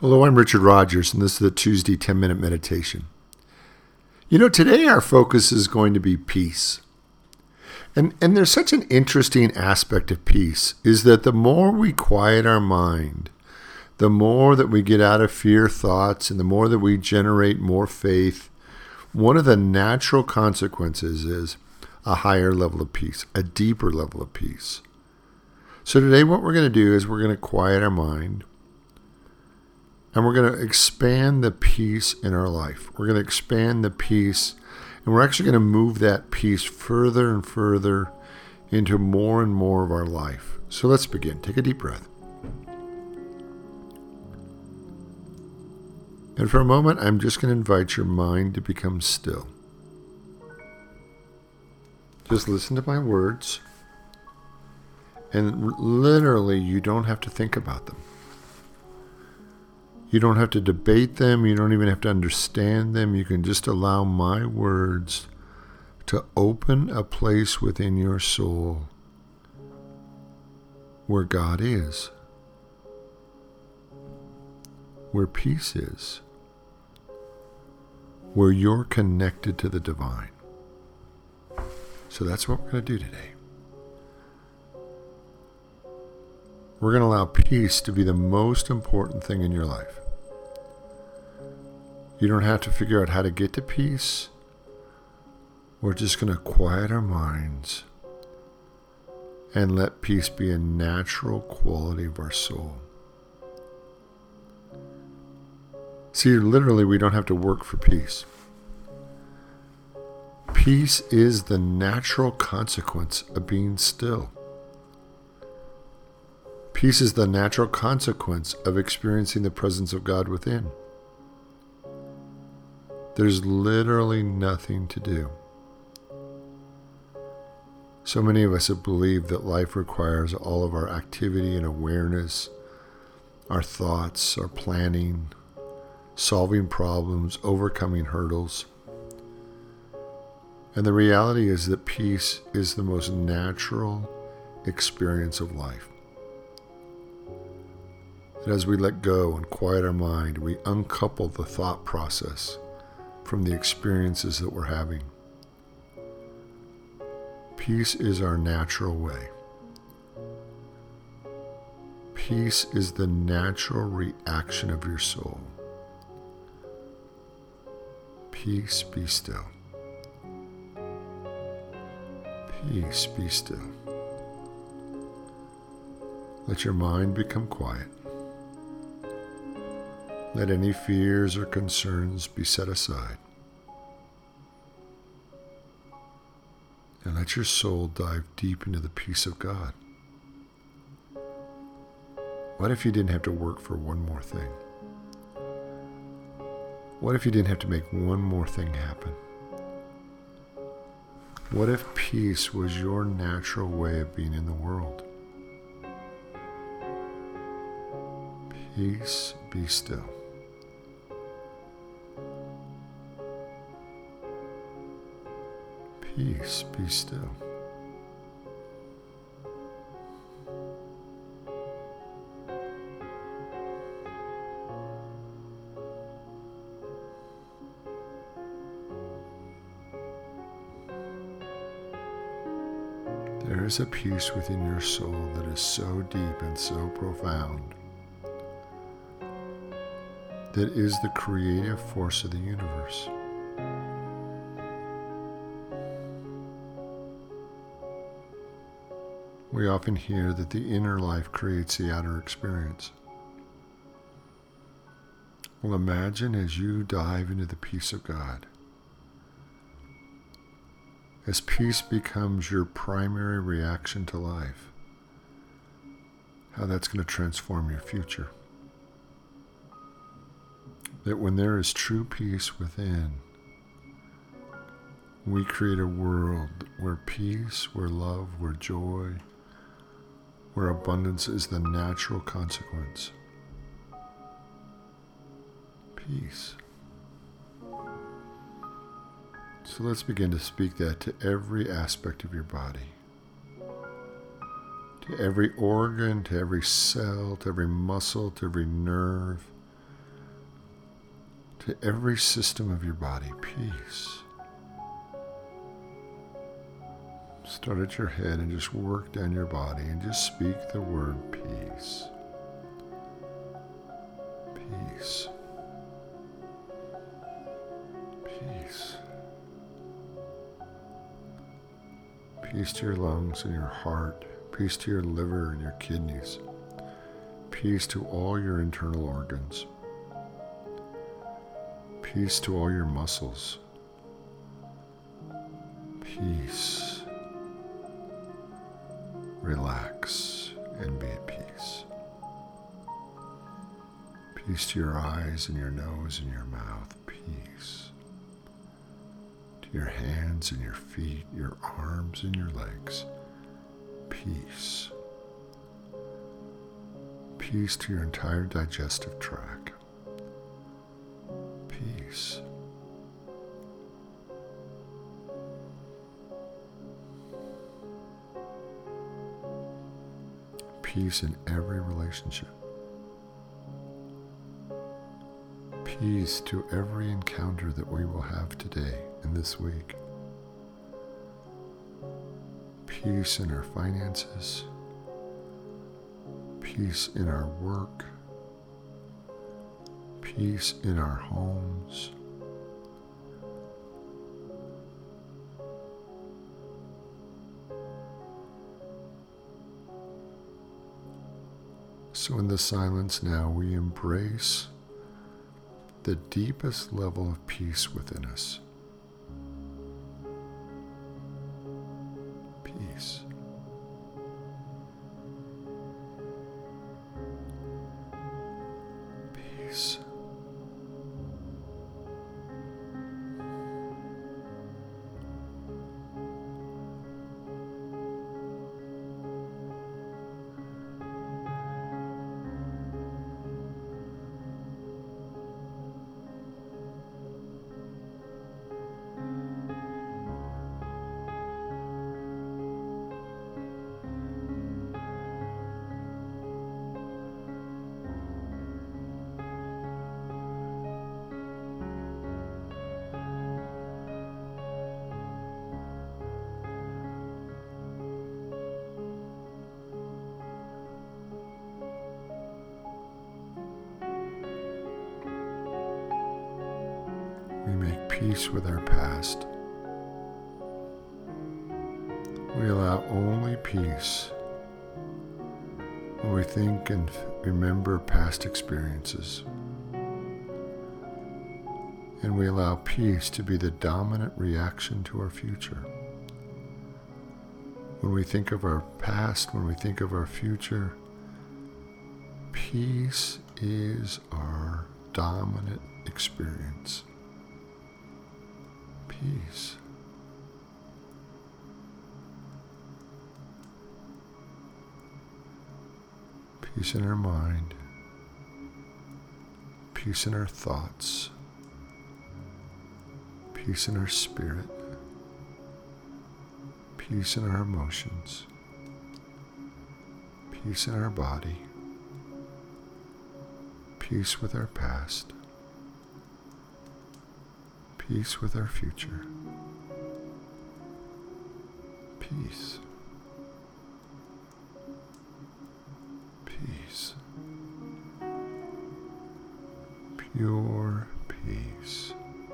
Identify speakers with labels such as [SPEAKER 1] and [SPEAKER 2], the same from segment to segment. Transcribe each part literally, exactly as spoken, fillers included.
[SPEAKER 1] Hello, I'm Richard Rogers, and this is the Tuesday ten-minute meditation. You know, today our focus is going to be peace. And, and there's such an interesting aspect of peace, is that the more we quiet our mind, the more that we get out of fear thoughts, and the more that we generate more faith, one of the natural consequences is a higher level of peace, a deeper level of peace. So today what we're going to do is we're going to quiet our mind, and we're going to expand the peace in our life. We're going to expand the peace, and we're actually going to move that peace further and further into more and more of our life. So let's begin. Take a deep breath. And for a moment, I'm just going to invite your mind to become still. Just listen to my words, and literally, you don't have to think about them. You don't have to debate them. You don't even have to understand them. You can just allow my words to open a place within your soul where God is, where peace is, where you're connected to the divine. So that's what we're going to do today. We're going to allow peace to be the most important thing in your life. You don't have to figure out how to get to peace. We're just going to quiet our minds and let peace be a natural quality of our soul. See, literally, we don't have to work for peace. Peace is the natural consequence of being still. Peace is the natural consequence of experiencing the presence of God within. There's literally nothing to do. So many of us have believed that life requires all of our activity and awareness, our thoughts, our planning, solving problems, overcoming hurdles. And the reality is that peace is the most natural experience of life. And as we let go and quiet our mind, we uncouple the thought process from the experiences that we're having. Peace is our natural way. Peace is the natural reaction of your soul. Peace, be still. Peace, be still. Let your mind become quiet. Let any fears or concerns be set aside. And let your soul dive deep into the peace of God. What if you didn't have to work for one more thing? What if you didn't have to make one more thing happen? What if peace was your natural way of being in the world? Peace, be still. Peace, be still. There is a peace within your soul that is so deep and so profound that is the creative force of the universe. We often hear that the inner life creates the outer experience. Well, imagine as you dive into the peace of God, as peace becomes your primary reaction to life, how that's going to transform your future. That when there is true peace within, we create a world where peace, where love, where joy, where abundance is the natural consequence. Peace. So let's begin to speak that to every aspect of your body. To every organ, to every cell, to every muscle, to every nerve, to every system of your body. Peace. Start at your head and just work down your body and just speak the word peace. Peace. Peace. Peace to your lungs and your heart. Peace to your liver and your kidneys. Peace to all your internal organs. Peace to all your muscles. Peace. Relax and be at peace. Peace to your eyes and your nose and your mouth. Peace. To your hands and your feet, your arms and your legs. Peace. Peace to your entire digestive tract. Peace. Peace in every relationship. Peace to every encounter that we will have today and this week. Peace in our finances. Peace in our work. Peace in our homes. So in the silence now, we embrace the deepest level of peace within us. Peace. Peace. We make peace with our past. We allow only peace when we think and remember past experiences. And we allow peace to be the dominant reaction to our future. When we think of our past, when we think of our future, peace is our dominant experience. Peace. Peace in our mind. Peace in our thoughts. Peace in our spirit. Peace in our emotions. Peace in our body. Peace with our past. Peace with our future. Peace. Peace. Pure peace.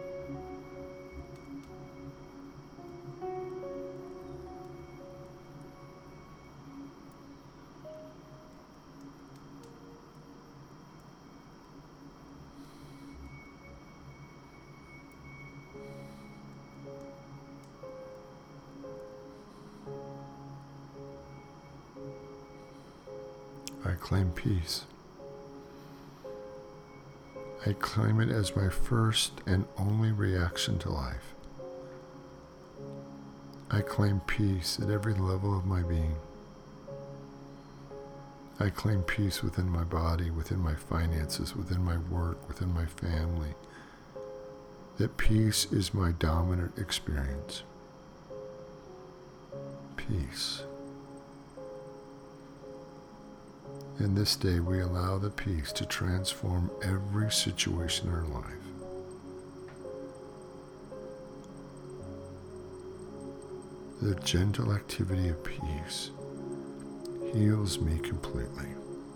[SPEAKER 1] I claim peace. I claim it as my first and only reaction to life. I claim peace at every level of my being. I claim peace within my body, within my finances, within my work, within my family. That peace is my dominant experience. Peace. And this day we allow the peace to transform every situation in our life. The gentle activity of peace heals me completely.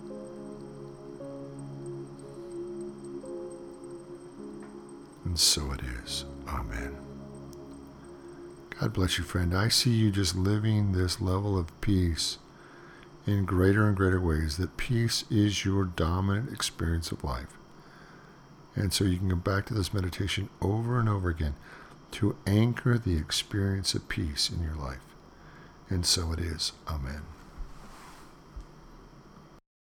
[SPEAKER 1] And so it is. Amen. God bless you, friend. I see you just living this level of peace in greater and greater ways, that peace is your dominant experience of life. And so you can come back to this meditation over and over again to anchor the experience of peace in your life. And so it is. Amen.